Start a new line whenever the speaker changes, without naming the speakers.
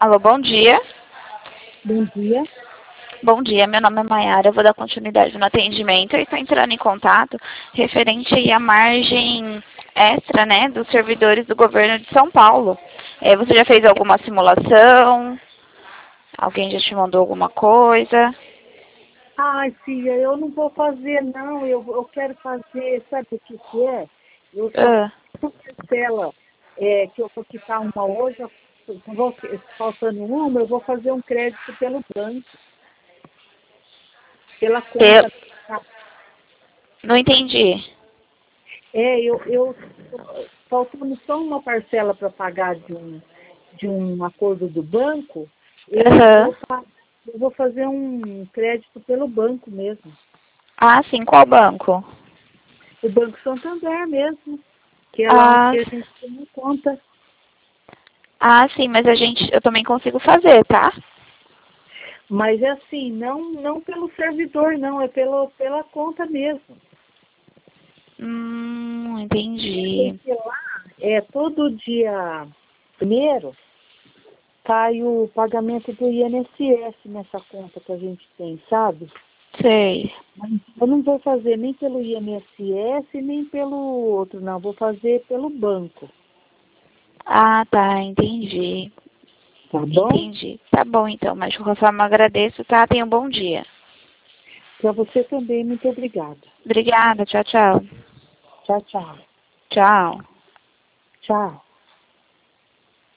Alô, bom dia.
Bom dia.
Bom dia, meu nome é Maiara, eu vou dar continuidade no atendimento. Eu estou entrando em contato referente aí à margem extra, né, dos servidores do governo de São Paulo. Você já fez alguma simulação? Alguém já te mandou alguma coisa?
Ai, filha, eu não vou fazer, não. Eu quero fazer, sabe o que que é? Eu só
Ah,
uma parcela, que eu vou quitar uma hoje, faltando uma, eu vou fazer um crédito pelo banco, pela
pe-
conta.
não entendi.
Faltando só uma parcela para pagar de um acordo do banco,
Aham.
eu vou fazer um crédito pelo banco mesmo.
Ah, sim, qual banco?
O Banco Santander mesmo, que é lá onde
Ah,
que a gente tem conta.
sim, mas eu também consigo fazer, tá?
Mas é assim, não pelo servidor, não, é pela conta mesmo.
Entendi.
Porque lá, todo dia primeiro, cai o pagamento do INSS nessa conta que a gente tem, sabe?
Sei.
Mas eu não vou fazer nem pelo INSS, nem pelo outro, não. Vou fazer pelo banco,
Ah, tá, entendi.
tá bom?
Entendi. Tá bom, então, mas de qualquer forma eu agradeço, tá? Tenha um bom dia.
Para você também, muito obrigada.
Obrigada, tchau, tchau.
Tchau, tchau.
Tchau.
Tchau.